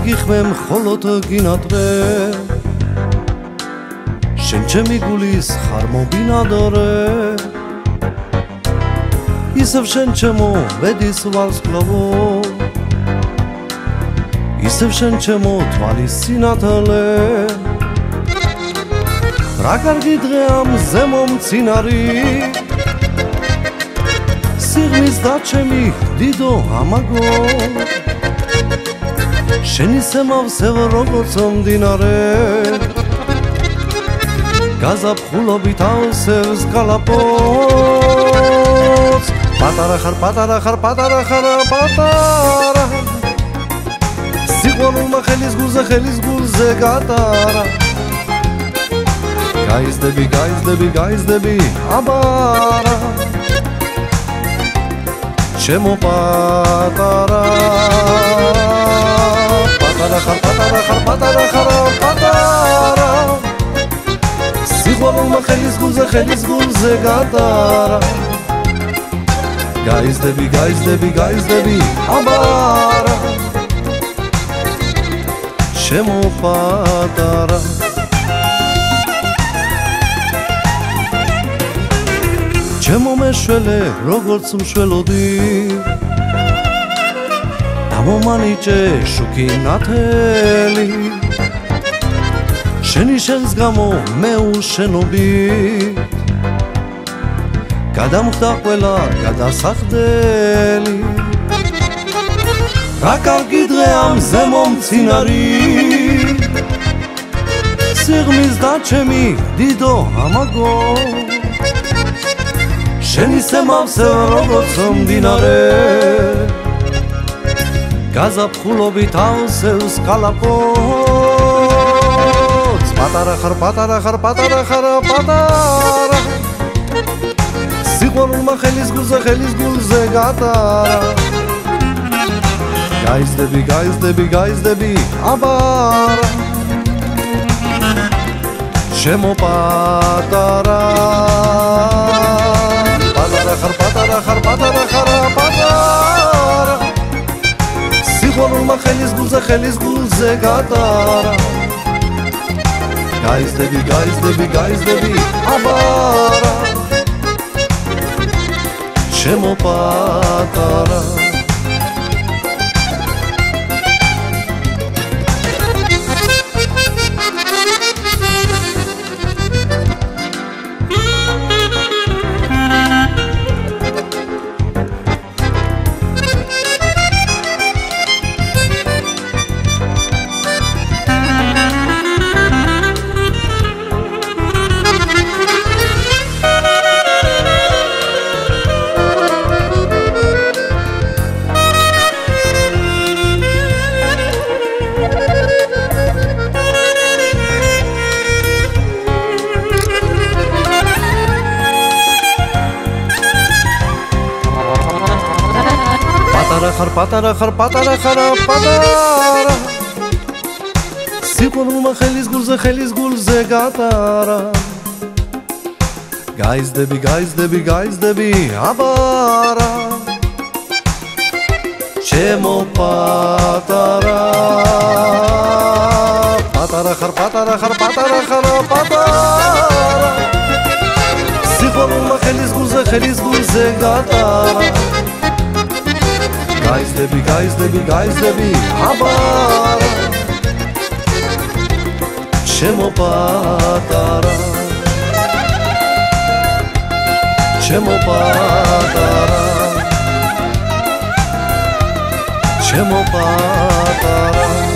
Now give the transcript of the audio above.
გიხმემ ხოლოდ გინატრე შენ ჩემი გულის ხარ მობინადორე ისევ შენ ჩემო ბედის ვარსკვლავო ისევ შენ ჩემო თვალის სინათლე რა კარგი დღე ამ ზემო მცინარი სიღმის და ჩემი დიდო ამაგო შენ ისე მავსევ როგორც მდინარე გაზაფხულობით ავსევს გალაპოც პატარა ხარ პატარა ხარ პატარა ხარ პატარა სიყვარულმა ხელის გულზე გატარა გაიზდები გაიზდები გაიზდები აბარა ჩემო პატარა პატარა ხარ პატარა ხარ პატარა ხარ პატარა სიყვარულმა ხელის გულზე გატარა გაიზდები გაიზდები გაიზდები აბარა ჩემო პატარა ჩემო მეშველე როგორც მშველოდი დამომანიჭე შუქი ნათელი შენი შენს გამო მე უშენობით გადამხდა ყველა გადასახდელი რა კარგი დღე ამ ზემო მცინარი სიღმის და ჩემი დიდო ამაგო შენ ისე მავსევ როგორც მდინარე გაზაფხულობით ავსევს გალაპოც პატარა ხარ პატარა ხარ პატარა ხარ პატარა სიყვარულმა ხელის გულზე გატარა გაიზდები გაიზდები გაიზდები აბარა ჩემო პატარა პატარა ხარ პატარა ხარ პატარა ხარ პატარა სიყვარულმა ხელის გულზე გატარა გაიზდები გაიზდები გაიზდები აბარა ჩემო პატარა პატარა ხარ პატარა ხარ პატარა სიყვარულმა ხელის გულზე გატარა გაიზდები გაიზდები გაიზდები აბარა ჩემო პატარა პატარა ხარ პატარა ხარ პატარა ხარ პატარა სიყვარულმა ხელის გულზე გატარა გაიზდები გაიზდები გაიზდები აბარა ჩემო პატარა ჩემო პატარა ჩემო პატარა